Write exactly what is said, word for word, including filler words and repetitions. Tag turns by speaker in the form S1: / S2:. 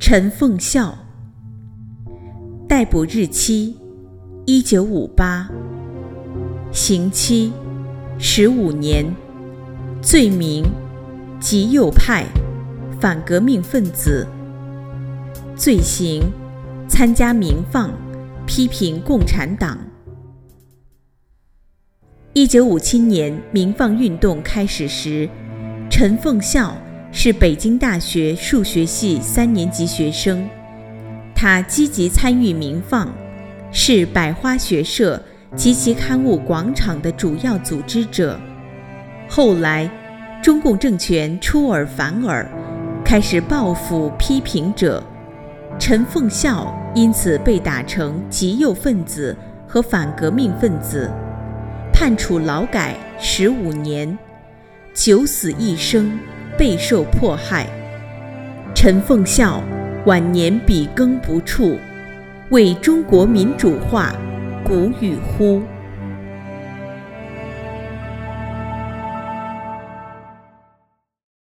S1: 陈凤孝，逮捕日期一九五八，刑期十五年，罪名极右派反革命分子，罪行参加民放，批评共产党。一九五七年民放运动开始时，陈凤孝是北京大学数学系三年级学生，他积极参与民放，是百花学社及其刊物《广场》的主要组织者。后来中共政权出尔反尔，开始报复批评者，陈凤孝因此被打成极右分子和反革命分子，判处劳改十五年，九死一生，备受迫害。陈凤孝晚年笔耕不辍，为中国民主化鼓与呼。